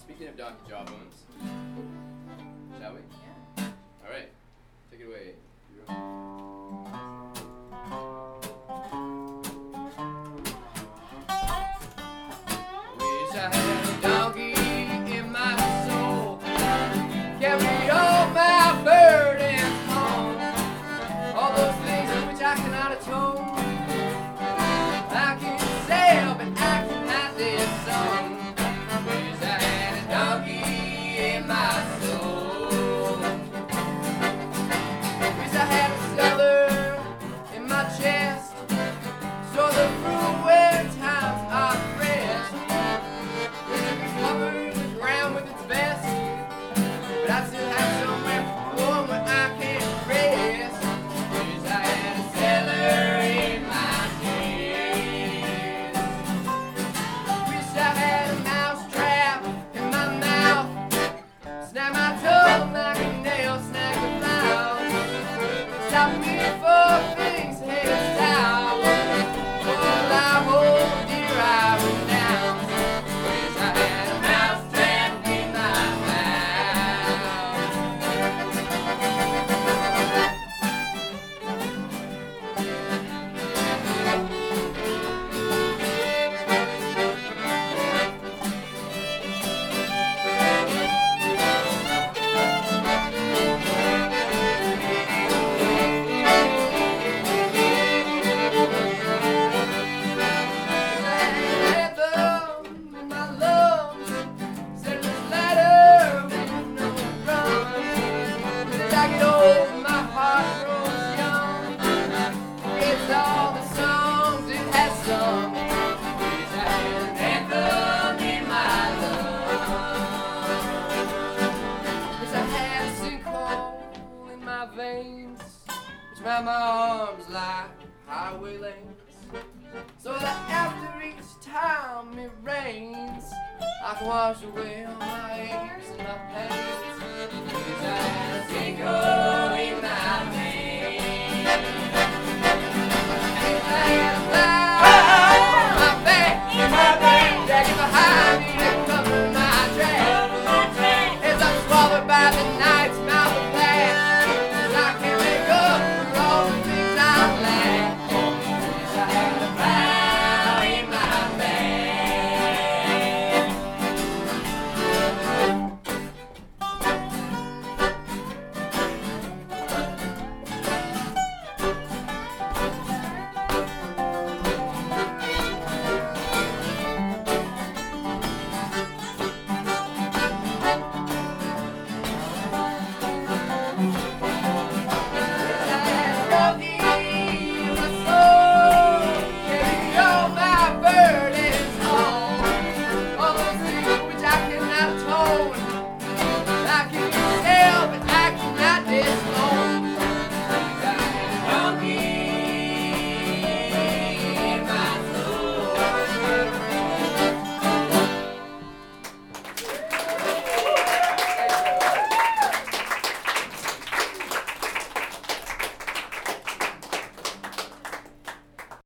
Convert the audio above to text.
Speaking of donkey jawbones, shall we? Yeah. All right, take it away. Wish I had a donkey in my soul, carry all my burdens home, all those things of which I cannot atone. I can sail, but I cannot this song. Wish I had a donkey in my soul. Wish I had a cellar in my chest, so the fruit when times are fresh. Wish it could cover the ground with its vest, but I still have somewhere warm where I can rest. Wish I had a cellar in my chest. Wish I had a mouse trap in my mouth, snap my tongue like a nail, snag the mouse. Stop me for things headed south. All I hold dear I renounce. Wish I had a mouse trap in my anthem in my lungs, send this letter with no run. I get old, my heart grows young. It's all the songs it has sung. Wish I had an anthem in my lungs. Wish I had a sinkhole in my veins, which made my arms like highway lanes, so that after each time it rains, I can wash away all my aches and my pains. Wish I had a sinkhole in my veins.